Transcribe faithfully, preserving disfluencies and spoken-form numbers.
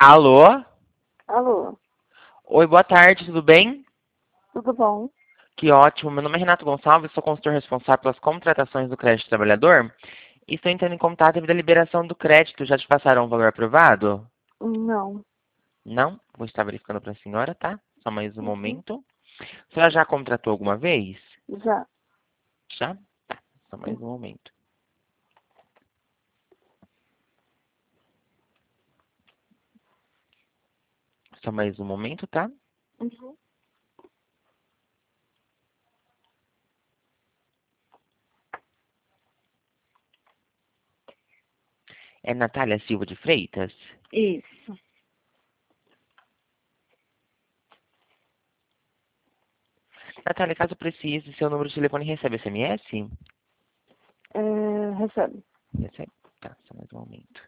Alô? Alô, Oi, boa tarde, tudo bem? tudo bom? Que ótimo. Meu nome é Renato Gonçalves, sou consultor responsável pelas contratações do crédito trabalhador. E estou entrando em contato devido à liberação do crédito. Já te passaram o valor aprovado? Não. Não? Vou estar verificando para a senhora, tá? Só mais um Uhum. momento. A senhora já contratou alguma vez? Já. Já? Tá, só mais Uhum. um momento. Só mais um momento, tá? Uhum. É Natália Silva de Freitas? Isso. Natália, caso precise, seu número de telefone recebe S M S? É, recebe. Recebe? Tá, só mais um momento.